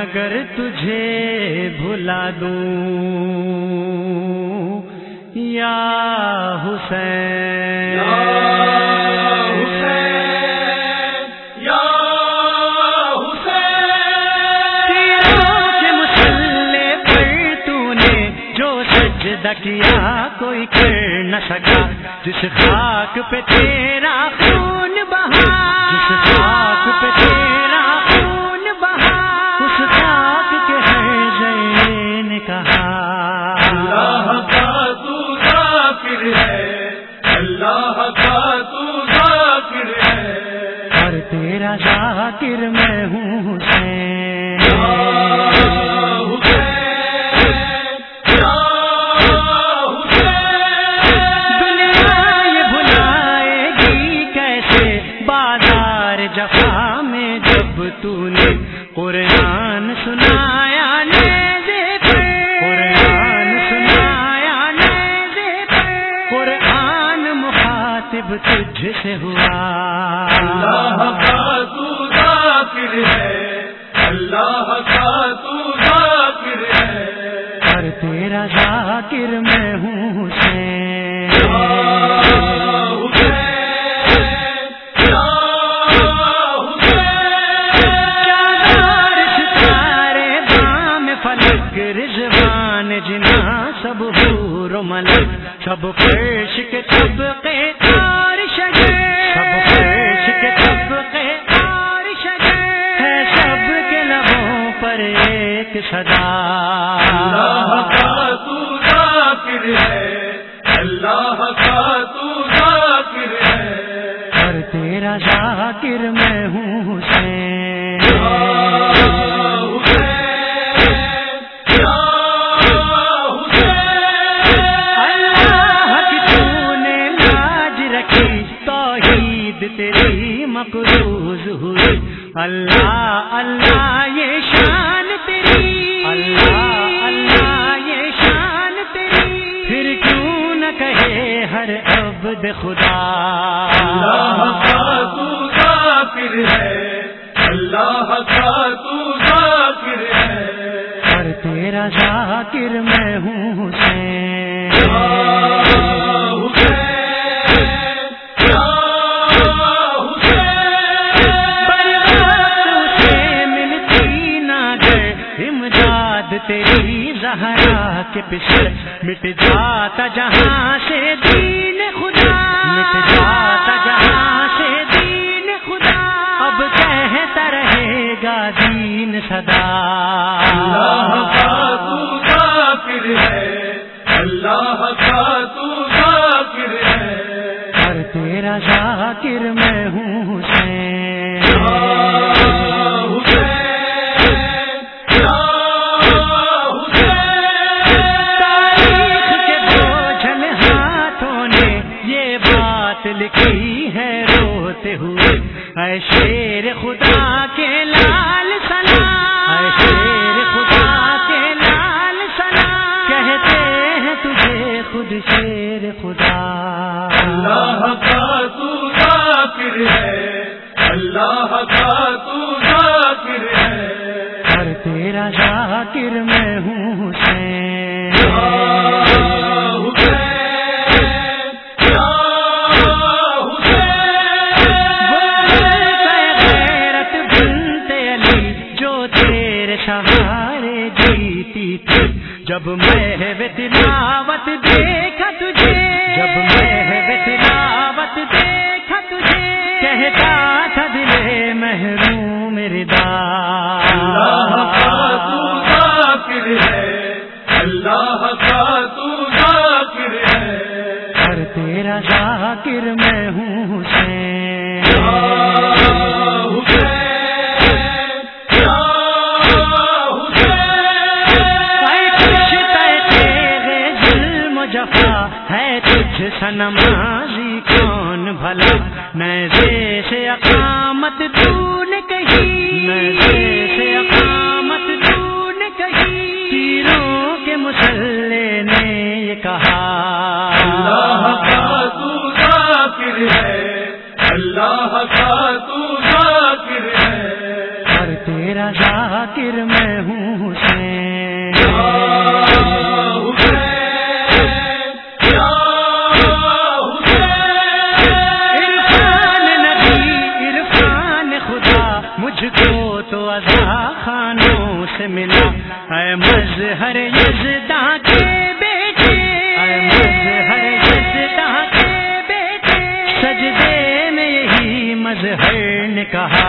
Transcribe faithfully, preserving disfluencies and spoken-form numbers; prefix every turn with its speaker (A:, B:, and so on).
A: اگر تجھے بھلا دوں یا حسین کیا کوئی کر نہ سکا جس خاک پہ تیرا خون بہا جس خاک پہ تیرا خون بہا اس خاک کے ہر ذرے نے کہا
B: اللہ کا تو ذاکر ہے، اللہ کا تو ذاکر ہے،
A: اور تیرا ذاکر میں ہوں حسین جفا میں جب تو نے قرآن سنایا نیزے پر قرآن سنایا نیزے پر قرآن مخاطب تجھ سے ہوا
B: اللہ کا تو ذاکر ہے، اللہ کا تو ذاکر ہے،
A: اور تیرا ذاکر میں ہوں حسین جنا سب حور و ملک سب فرش کے طبقے اور شجر سب فرش کے طبقے اور شجر ہے سب کے لبوں پر ایک صدا
B: اللہ کا تو ذاکر ہے، اللہ کا تو ذاکر ہے،
A: اور تیرا ذاکر میں ہوں حسین تیری مقروض ہوئی اللہ اللہ یہ شان تیری اللہ اللہ یہ شان تیری پھر کیوں نہ کہے ہر عبد خدا
B: اللہ کا تو ذاکر ہے، اللہ کا تو ذاکر ہے،
A: اور تیرا ذاکر میں ہوں حسین تیری زہرا کے پچھڑ مٹ جاتا جہاں سے دین خدا مٹ جاتا جہاں سے دین خدا اب کہتا رہے گا دین صدا
B: اللہ کا تو ذاکر ہے، اللہ کا تو ذاکر ہے،
A: اور تیرا ذاکر میں ہوں حسین لکھی ہے روتے ہوئے اے شیر خدا کے لال سلام اے شیر خدا کے لال سلام کہتے ہیں تجھے خود شیر خدا
B: اللہ کا تو ذاکر ہے، اللہ کا تو ذاکر ہے،
A: اور تیرا ذاکر میں ہوں حسین سہارے جیتی تھی جب میں تلاوت دیکھا تجھے جب میں تلاوت دیکھا تجھے کہتا تھا دلے محروم ردا
B: اللہ کا تو ذاکر ہے، اللہ کا تو ذاکر ہے،
A: اور تیرا ذاکر میں ہوں حسین ہے تجھ سنمازی کون بھلا نیزے سے اقامت تو نے کہی نیزے سے اقامت تو نے کہی تیروں کے مسلح نے یہ کہا
B: اللہ کا تو ذاکر ہے، اللہ کا تو ذاکر ہے،
A: اور تیرا ذاکر میں مظہر یزداں کے بیٹے، اے مظہر یزداں کے بیٹے، سجدے میں یہی مظہر نے کہا